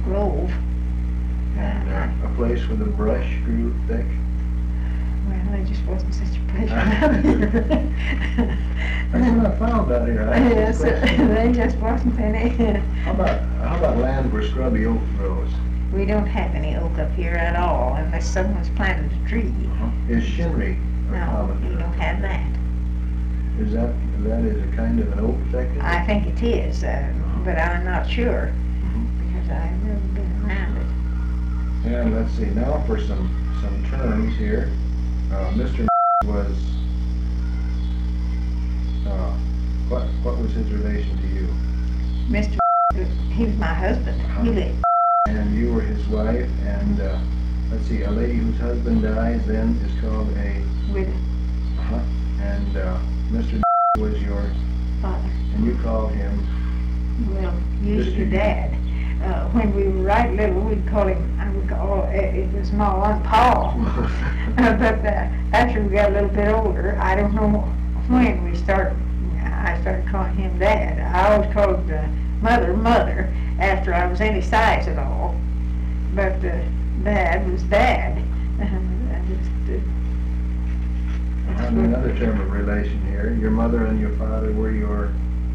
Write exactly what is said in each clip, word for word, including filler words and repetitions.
Grove. And uh, a place where the brush grew thick. Well, it just wasn't such a pleasure out here. That's what I found out here. I Yes, they just wasn't any. How about, how about land where scrubby oak grows? We don't have any oak up here at all, unless someone's planted a tree. Uh-huh. Is shinry a No, common? we don't have that. Is that, that is a kind of an oak thicket? I think it is, uh, but I'm not sure, because I've never been around it. And let's see, now for some, some terms here. Uh, Mister was, uh, what, what was his relation to you? Mister He was my husband. He lived. And you were his wife, and, uh, let's see, a lady whose husband dies then is called a, With uh-huh, and, uh, Mister was your, father. and you called him, Well, usually Mister Dad. Uh, when we were right little, we'd call him, I would call, uh, it was my one Paul. But uh, after we got a little bit older, I don't know when we started, I started calling him Dad. I always called uh, Mother, Mother, after I was any size at all. But uh, Dad was Dad. I just, uh, that's and what- another term of relation here, your mother and your father were your,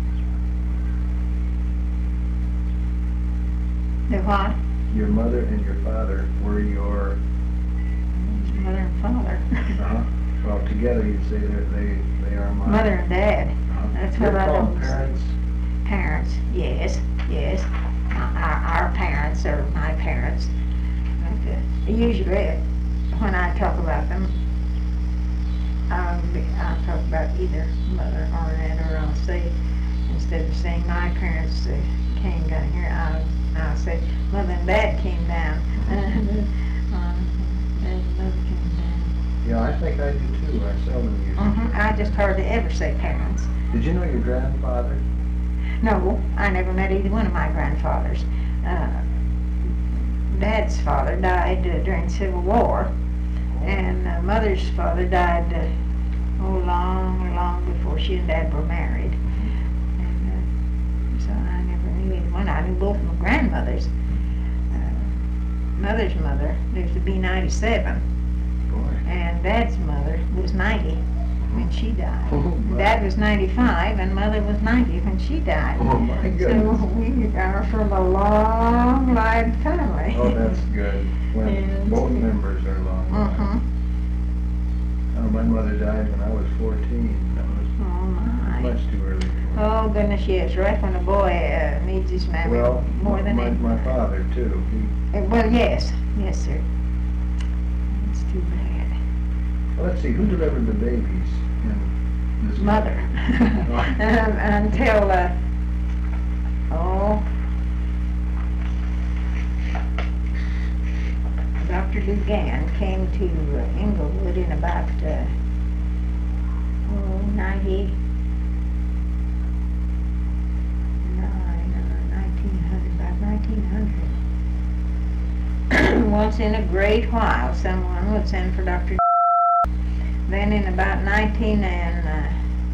The what? your mother and your father were your, Mother and father. uh-huh, well, together you'd say that they, they are my. Mother and Dad. Uh-huh. That's They're what I called always say. parents. Parents, yes, yes. Our, our parents are my parents. But, uh, usually, when I talk about them, I'll, be, I'll talk about either mother or dad, or I'll say, instead of saying my parents uh, came down here, I'll, I'll say mother and dad came down. And, um, and mother came down. Yeah, I think I do too. I seldom use it. Mm-hmm. I just hardly ever say parents. Did you know your grandfather? No, I never met either one of my grandfathers. Uh, Dad's father died uh, during the Civil War, and uh, Mother's father died uh, oh, long, long before she and Dad were married. And uh, so I never knew either one. I knew both my grandmothers. Uh, Mother's mother lived to be ninety-seven, Boy. and Dad's mother was ninety when she died. Oh, my. Dad was ninety-five, and Mother was ninety when she died. Oh, my So goodness. we are from a long line family. Oh, that's good. When And- both members are long. Mm-hmm. Oh, my mother died when I was fourteen. That was Oh my. much too early. for me. Oh goodness, yes, right when a boy uh, needs his mammy Well, more than my, any- my father too. He, Uh, well, yes, yes, sir. It's too bad. well, let's see, who delivered the babies in this? Mother. um, until uh, oh, Doctor Dugan came to uh, Inglewood in about uh, oh, ninety. nineteen hundred, about nineteen hundred. Once in a great while, someone would send for Doctor Then in about nineteen and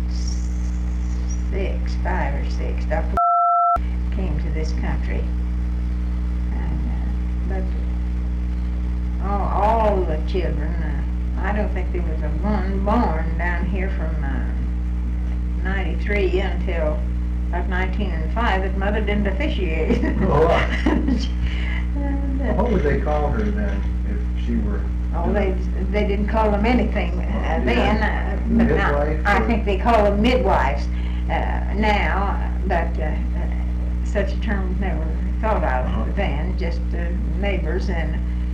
six, five or six, Doctor came to this country. And, uh, but all, all the children, uh, I don't think there was a one born down here from uh, ninety-three until about nineteen and five that Mother didn't officiate. Oh. And, uh, What would they call her then if she were? Oh, they, they didn't call them anything uh, then, uh, but now, Midwife, I or- think they call them midwives uh, now, but uh, uh, such a term was never thought Uh-huh. of then, just uh, neighbors. And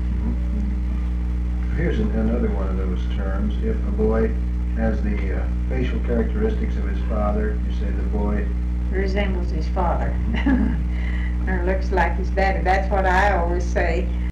Here's an, another one of those terms. If a boy has the uh, facial characteristics of his father, you say the boy resembles his father or looks like his daddy. That's what I always say.